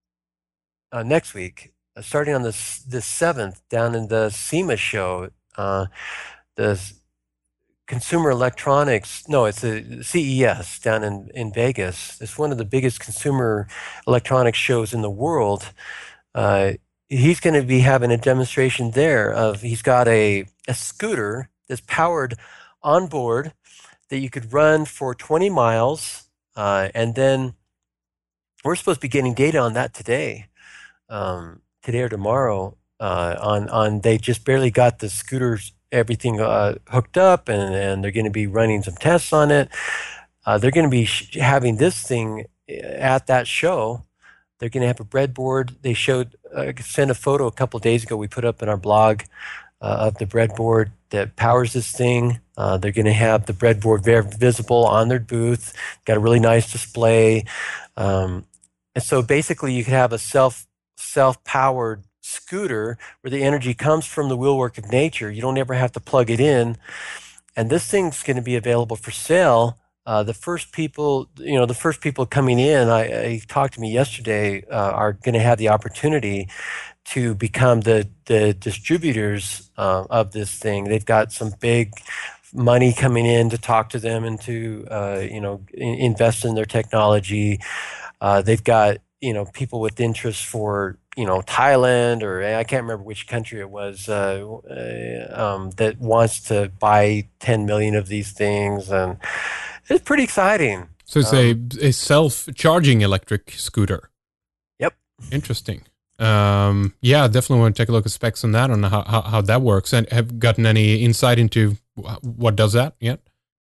uh, next week, uh, starting on this this seventh down in the SEMA show. Uh, the Consumer Electronics, no, it's a C E S down in, in Vegas. It's one of the biggest consumer electronics shows in the world. Uh, he's going to be having a demonstration there of, he's got a, a scooter that's powered on board that you could run for twenty miles. Uh, and then we're supposed to be getting data on that today, um, today or tomorrow. Uh, on, on, they just barely got the scooters, everything uh, hooked up, and, and they're going to be running some tests on it. Uh, they're going to be sh- having this thing at that show. They're going to have a breadboard. They showed, uh, sent a photo a couple of days ago we put up in our blog uh, of the breadboard that powers this thing. Uh, they're going to have the breadboard very visible on their booth. Got a really nice display. Um, and so basically you could have a self, self-powered scooter where the energy comes from the wheelwork of nature. You don't ever have to plug it in. And this thing's going to be available for sale. Uh, the first people, you know, the first people coming in, I, I talked to me yesterday, uh, are going to have the opportunity to become the, the distributors uh, of this thing. They've got some big money coming in to talk to them and to, uh, you know, in, invest in their technology. Uh, they've got, you know, people with interest for, you know, Thailand, or I can't remember which country it was, uh, uh, um, that wants to buy ten million of these things. And it's pretty exciting. So it's um, a, a self-charging electric scooter. Yep. Interesting. Um, yeah, definitely want to take a look at specs on that, on how, how, how that works. And have gotten any insight into what does that yet?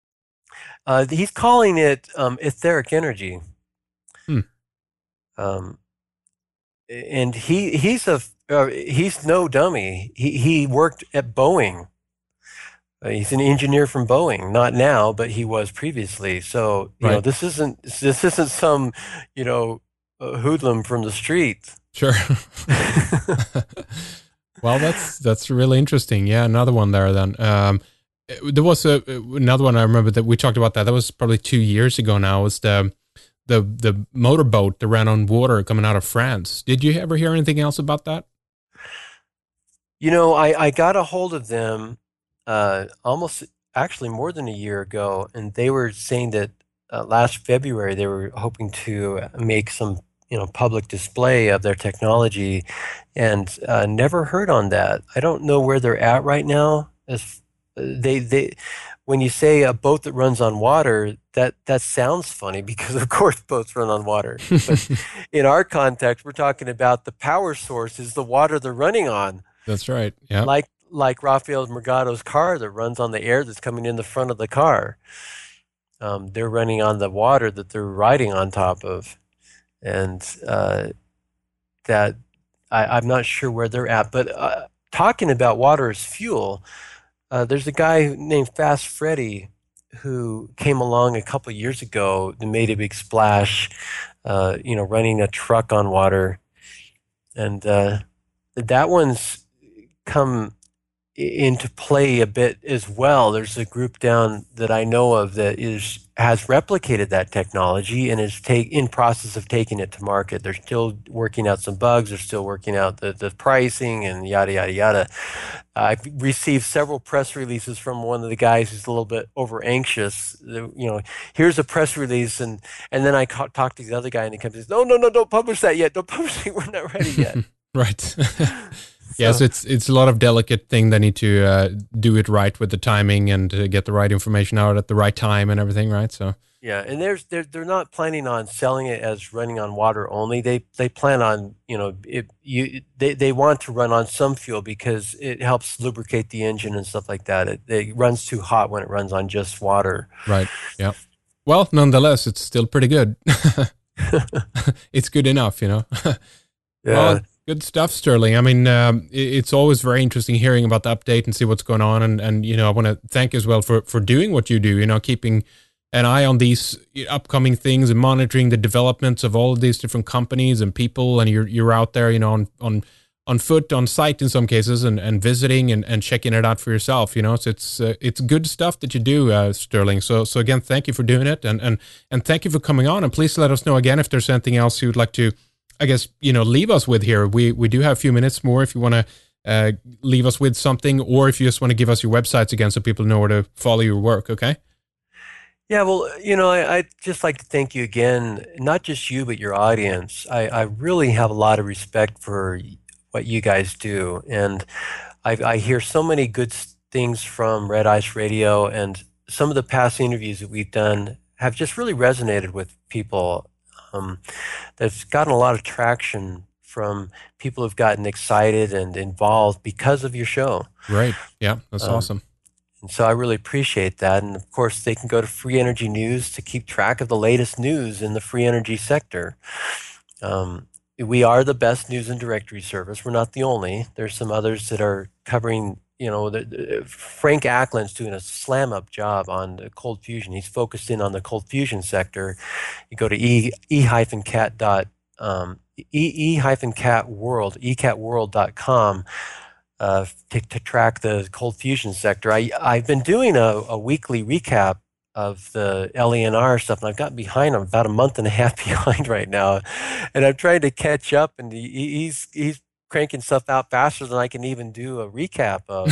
Uh, he's calling it um, etheric energy. Hmm. Um, and he he's a uh, he's no dummy. He he worked at Boeing. Uh, he's an engineer from Boeing, not now, but he was previously. So you right. know, this isn't this isn't some you know uh, hoodlum from the street. Sure. Well, that's that's really interesting. Yeah, another one there then. Um, there was a another one I remember that we talked about that. That was probably two years ago now. Was the the the motorboat that ran on water coming out of France? Did you ever hear anything else about that? You know, I I got a hold of them uh, almost actually more than a year ago, and they were saying that uh, last February they were hoping to make some you know public display of their technology, and uh, never heard on that. I don't know where they're at right now. As they they when you say a boat that runs on water, that that sounds funny because of course boats run on water. But in our context, we're talking about the power source is the water they're running on. That's right. Yeah. Like like Rafael Morgado's car that runs on the air that's coming in the front of the car. Um, they're running on the water that they're riding on top of. And uh, that I, I'm not sure where they're at. But uh, talking about water as fuel, uh, there's a guy named Fast Freddy who came along a couple of years ago and made a big splash, uh, you know, running a truck on water. And uh, that one's come into play a bit as well. There's a group down that I know of that is has replicated that technology and is take in process of taking it to market. They're still working out some bugs. They're still working out the, the pricing and yada yada yada. I've received several press releases from one of the guys who's a little bit over anxious. You know, here's a press release, and and then I ca- talk to the other guy, and he comes and says, "No, no, no, don't publish that yet. Don't publish it. We're not ready yet." Right. Yes, so, it's it's a lot of delicate thing. They need to uh, do it right with the timing and uh, get the right information out at the right time and everything, right? So yeah, and there's they're they're not planning on selling it as running on water only. They they plan on you know it, you they they want to run on some fuel because it helps lubricate the engine and stuff like that. It, it runs too hot when it runs on just water. Right. Yeah. Well, nonetheless, it's still pretty good. It's good enough, you know. Yeah. Well, good stuff, Sterling. I mean, um, it, it's always very interesting hearing about the update and see what's going on. And, and you know, I want to thank you as well for, for doing what you do, you know, keeping an eye on these upcoming things and monitoring the developments of all of these different companies and people, and you're you're out there, you know, on on, on foot, on site in some cases, and, and visiting and, and checking it out for yourself, you know. So it's uh, it's good stuff that you do, uh, Sterling. So so again, thank you for doing it, and, and and thank you for coming on. And please let us know again if there's anything else you'd like to, I guess, you know, leave us with here. We we do have a few minutes more if you want to uh, leave us with something, or if you just want to give us your websites again so people know where to follow your work, okay? Yeah, well, you know, I, I'd just like to thank you again, not just you, but your audience. I, I really have a lot of respect for what you guys do. And I, I hear so many good things from Red Ice Radio, and some of the past interviews that we've done have just really resonated with people. Um, that's gotten a lot of traction from people who've gotten excited and involved because of your show. Right. Yeah, that's um, awesome. And so I really appreciate that. And of course, they can go to Free Energy News to keep track of the latest news in the free energy sector. Um, we are the best news and directory service. We're not the only. There's some others that are covering, you know, the, the, Frank Ackland's doing a slam-up job on the cold fusion. He's focused in on the cold fusion sector. You go to e, e-cat dot, um, e-cat world, e cat world dot com. Uh, to, to track the cold fusion sector. I, I've been doing a, a weekly recap of the L E N R stuff, and I've gotten behind. I'm about a month and a half behind right now, and I'm trying to catch up, and he, he's he's cranking stuff out faster than I can even do a recap of.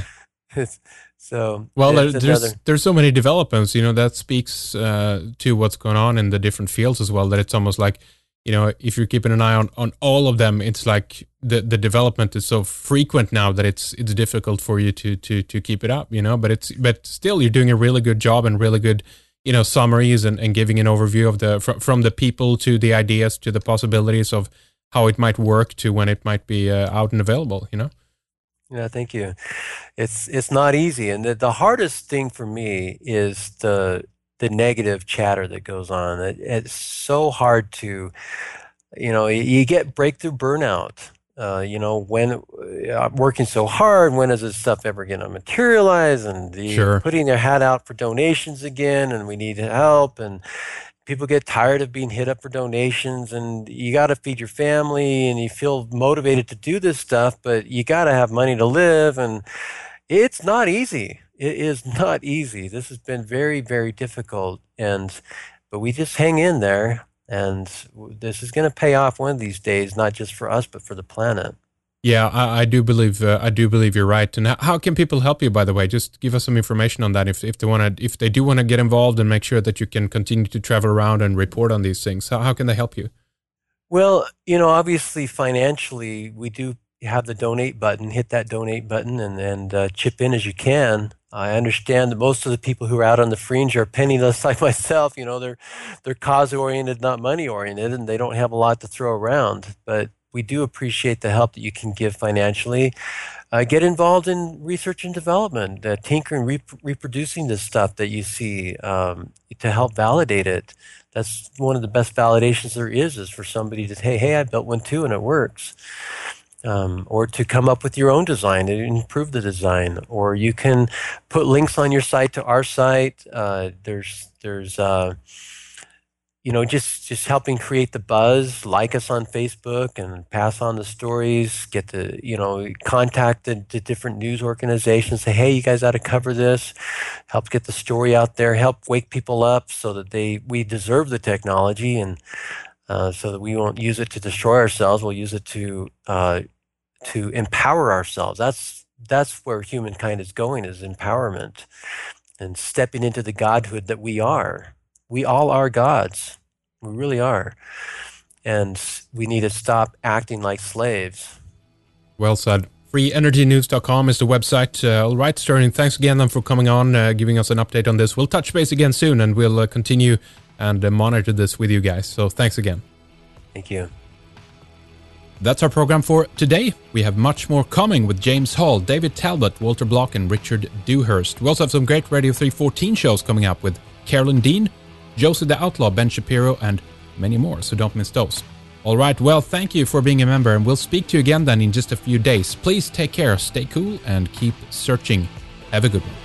So well, there, there's another... there's so many developments, you know, that speaks uh, to what's going on in the different fields as well, that it's almost like, you know, if you're keeping an eye on, on all of them, it's like the, the development is so frequent now that it's it's difficult for you to to to keep it up, you know. But it's but still, you're doing a really good job and really good, you know, summaries and, and giving an overview of the from, from the people to the ideas to the possibilities of how it might work to when it might be uh, out and available, you know. Yeah, thank you. It's it's not easy, and the, the hardest thing for me is the the negative chatter that goes on. It, it's so hard to, you know, you get breakthrough burnout. Uh, you know, when I'm working so hard, when is this stuff ever going to materialize? And the, sure. putting their hat out for donations again, and we need help. And people get tired of being hit up for donations, and you got to feed your family, and you feel motivated to do this stuff, but you got to have money to live, and it's not easy. It is not easy. This has been very, very difficult, and but we just hang in there, and this is going to pay off one of these days, not just for us, but for the planet. Yeah, I, I do believe uh, I do believe you're right. And how can people help you? By the way, just give us some information on that. If if they want to, if they do want to get involved and make sure that you can continue to travel around and report on these things, how how can they help you? Well, you know, obviously financially, we do have the donate button. Hit that donate button and and uh, chip in as you can. I understand that most of the people who are out on the fringe are penniless like myself. You know, they're they're cause-oriented, not money-oriented, and they don't have a lot to throw around. But we do appreciate the help that you can give financially. Uh, get involved in research and development, uh, tinkering, rep- reproducing this stuff that you see um, to help validate it. That's one of the best validations there is, is for somebody to say, hey, I built one too and it works. Um, or to come up with your own design and improve the design. Or you can put links on your site to our site. Uh, there's, there's, uh, you know, just, just helping create the buzz. Like us on Facebook and pass on the stories. Get the, you know, contact the, the different news organizations. Say, hey, you guys ought to cover this. Help get the story out there. Help wake people up so that they we deserve the technology, and uh, so that we won't use it to destroy ourselves. We'll use it to uh, to empower ourselves. That's that's where humankind is going, is empowerment and stepping into the godhood that we are. We all are gods. We really are. And we need to stop acting like slaves. Well said. free energy news dot com is the website. Uh, all right, Sterling, thanks again then for coming on, uh, giving us an update on this. We'll touch base again soon, and we'll uh, continue and uh, monitor this with you guys. So thanks again. Thank you. That's our program for today. We have much more coming with James Hall, David Talbot, Walter Block, and Richard Dewhurst. We also have some great Radio three fourteen shows coming up with Carolyn Dean, Josie the Outlaw, Ben Shapiro, and many more, so don't miss those. All right, well, thank you for being a member, and we'll speak to you again then in just a few days. Please take care, stay cool, and keep searching. Have a good one.